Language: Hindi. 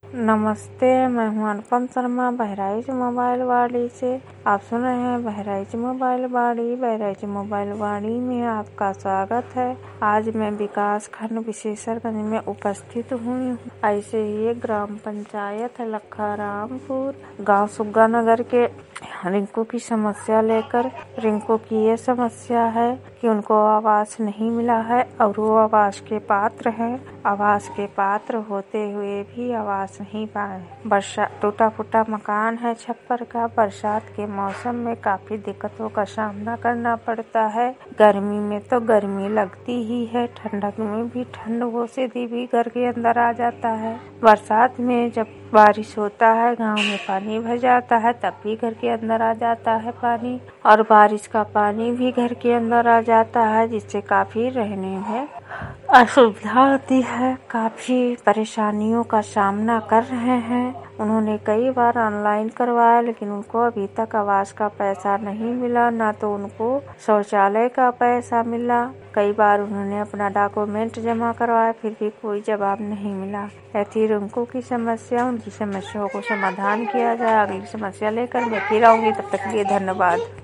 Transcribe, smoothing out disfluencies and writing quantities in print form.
नमस्ते, मैं हूं अनुपम शर्मा बहराइच मोबाइल वाड़ी से। आप सुन रहे हैं बहराइच मोबाइल वाड़ी। बहराइच मोबाइल वाड़ी में आपका स्वागत है। आज मैं विकास खंड विशेषरगंज में उपस्थित हुई हूँ। ऐसे ही एक ग्राम पंचायत है लखारामपुर, गांव सुग्गा नगर के रिंकू की समस्या लेकर। रिंकू की ये समस्या है कि उनको आवास नहीं मिला है और वो आवास के पात्र हैं। आवास के पात्र होते हुए भी आवास नहीं पाए। टूटा फूटा मकान है छप्पर का। बरसात के मौसम में काफी दिक्कतों का सामना करना पड़ता है। गर्मी में तो गर्मी लगती ही है, ठंडक में भी ठंड वो सीधी भी घर के अंदर आ जाता है। बरसात में जब बारिश होता है, गांव में पानी भर जाता है, तब भी घर के अंदर आ जाता है पानी, और बारिश का पानी भी घर के अंदर आ जाता है, जिससे काफी रहने में असुविधा होती है। काफी परेशानियों का सामना कर रहे हैं। उन्होंने कई बार ऑनलाइन करवाया, लेकिन उनको अभी तक आवास का पैसा नहीं मिला, ना तो उनको शौचालय का पैसा मिला। कई बार उन्होंने अपना डॉक्यूमेंट जमा करवाया, फिर भी कोई जवाब नहीं मिला। ऐसी रिंकू की समस्या, उनकी समस्याओं को समाधान किया जाए। अगली समस्या लेकर मैं फिर आऊंगी, तब तक के लिए धन्यवाद।